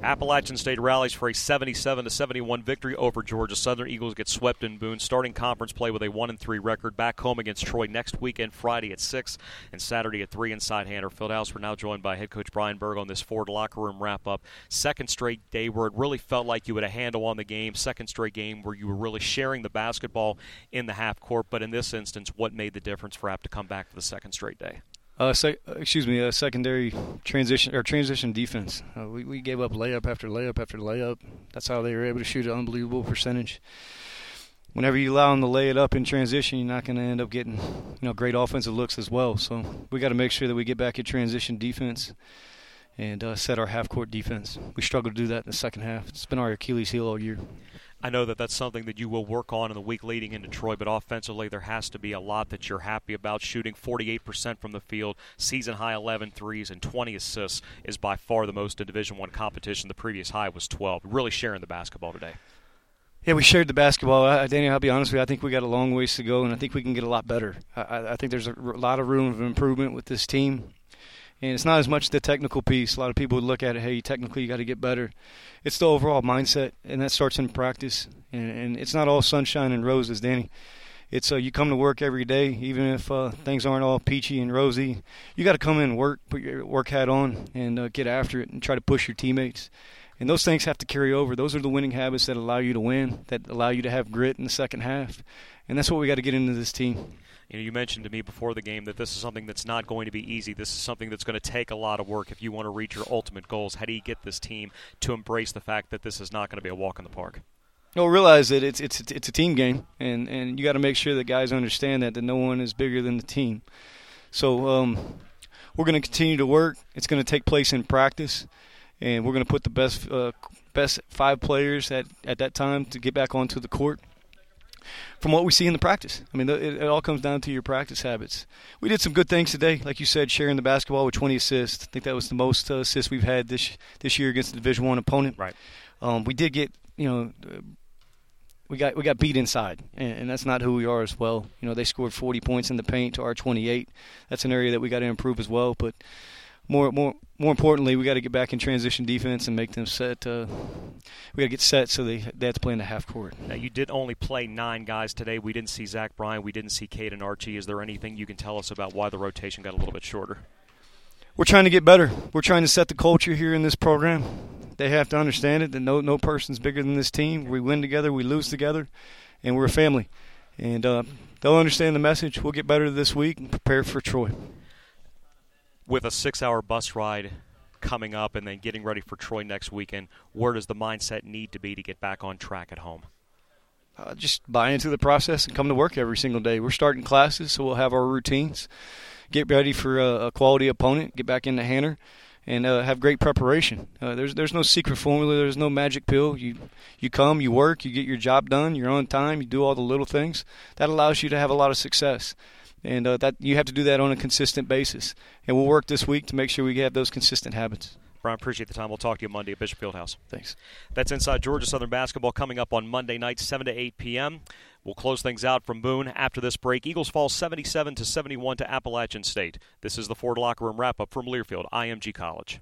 Appalachian State rallies for a 77-71 victory over Georgia Southern. Eagles get swept in Boone, starting conference play with a 1-3 record. Back home against Troy next weekend, Friday at 6 and Saturday at 3 inside Hanover Fieldhouse. We're now joined by head coach Brian Berg on this Ford locker room wrap-up. Second straight day where it really felt like you had a handle on the game. Second straight game where you were really sharing the basketball in the half court. But in this instance, what made the difference for App to come back for the second straight day? Secondary transition defense. We gave up layup after layup after layup. That's how they were able to shoot an unbelievable percentage. Whenever you allow them to lay it up in transition, you're not going to end up getting, great offensive looks as well. So we got to make sure that we get back in transition defense and set our half-court defense. We struggled to do that in the second half. It's been our Achilles heel all year. I know that that's something that you will work on in the week leading into Troy, but offensively there has to be a lot that you're happy about. Shooting 48% from the field, season-high 11 threes, and 20 assists is by far the most in Division I competition. The previous high was 12. Really sharing the basketball today. Yeah, we shared the basketball. Danny, I'll be honest with you, I think we got a long ways to go, and I think we can get a lot better. I think there's a lot of room of improvement with this team. And it's not as much the technical piece. A lot of people would look at it, hey, technically you got to get better. It's the overall mindset, and that starts in practice. And it's not all sunshine and roses, Danny. It's you come to work every day, even if things aren't all peachy and rosy. You got to come in and work, put your work hat on, and get after it and try to push your teammates. And those things have to carry over. Those are the winning habits that allow you to win, that allow you to have grit in the second half. And that's what we got to get into this team. You mentioned to me before the game that this is something that's not going to be easy. This is something that's going to take a lot of work if you want to reach your ultimate goals. How do you get this team to embrace the fact that this is not going to be a walk in the park? Realize that it's a team game, and you got to make sure that guys understand that no one is bigger than the team. So we're going to continue to work. It's going to take place in practice, and we're going to put the best 5 players at that time to get back onto the court. From what we see in the practice. I mean, it all comes down to your practice habits. We did some good things today, like you said, sharing the basketball with 20 assists. I think that was the most assists we've had this year against a Division I opponent. Right. We did get, we got beat inside, and that's not who we are as well. They scored 40 points in the paint to our 28. That's an area that we got to improve as well. But more importantly, we got to get back in transition defense and make them set. We got to get set so they have to play in the half court. Now, you did only play 9 guys today. We didn't see Zach Bryan. We didn't see Caden Archie. Is there anything you can tell us about why the rotation got a little bit shorter? We're trying to get better. We're trying to set the culture here in this program. They have to understand it, that no person's bigger than this team. We win together, we lose together, and we're a family. And they'll understand the message. We'll get better this week and prepare for Troy. With a 6-hour bus ride coming up and then getting ready for Troy next weekend, where does the mindset need to be to get back on track at home? Just buy into the process and come to work every single day. We're starting classes, so we'll have our routines. Get ready for a quality opponent, get back into Hanover, and have great preparation. There's no secret formula. There's no magic pill. You come, you work, you get your job done, you're on time, you do all the little things. That allows you to have a lot of success. And that you have to do that on a consistent basis. And we'll work this week to make sure we have those consistent habits. Brian, appreciate the time. We'll talk to you Monday at Bishop Fieldhouse. Thanks. That's Inside Georgia Southern Basketball coming up on Monday night, 7 to 8 p.m. We'll close things out from Boone after this break. Eagles fall 77-71 to Appalachian State. This is the Ford Locker Room wrap-up from Learfield, IMG College.